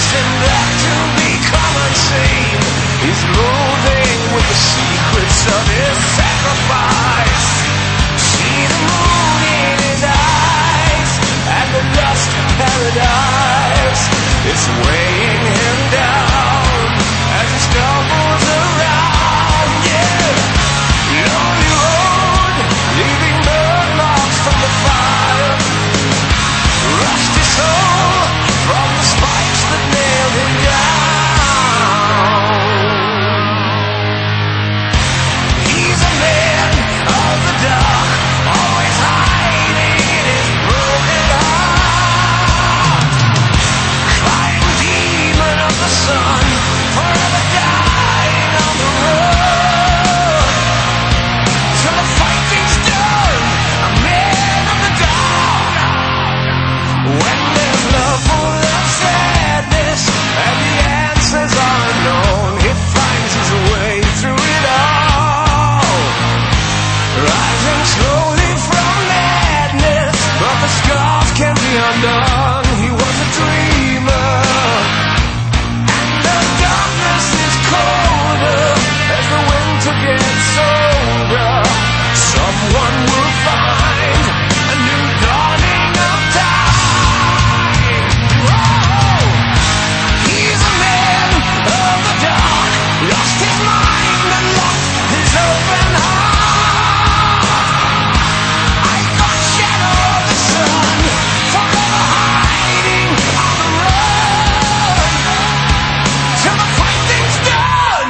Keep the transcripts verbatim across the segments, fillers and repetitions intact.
chasing back to become unseen. He's moving with the secrets of his sacrifice. See the moon in his eyes and the lust of paradise. It's weighing him down as he stumbles around. Yeah, lonely road, leaving burn marks from the fire. Rusty soul from the spikes that nailed him down. He's a man of the dark, always hiding in his broken heart. Crying demon of the sun, forever dying on the road. Till the fighting's done, a man of the dark. When there's love full of sadness and the answers are unknown, he finds his way through it all. Rising slowly from madness, but the scars can be undone. He was a dreamer, and the darkness is colder as the winter gets older. Someone will find a new dawning of time. Whoa! He's a man of the dark, lost his mind and lost his open heart. I got shadow of the sun, forever hiding on the road till the fighting's done.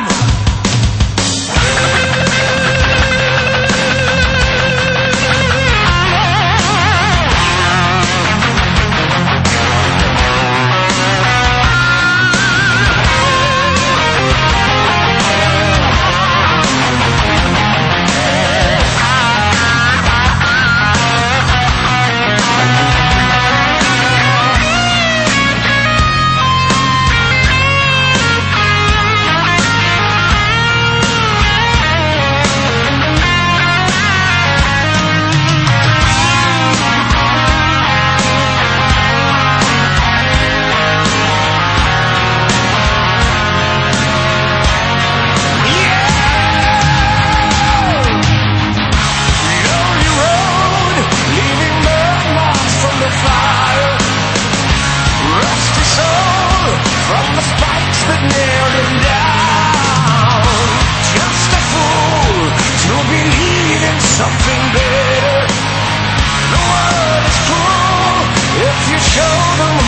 Lonely road, leaving burn marks from the fire. Rusty soul from the spikes that nailed him down. Just a fool to believe in something better. The world is cruel if you show them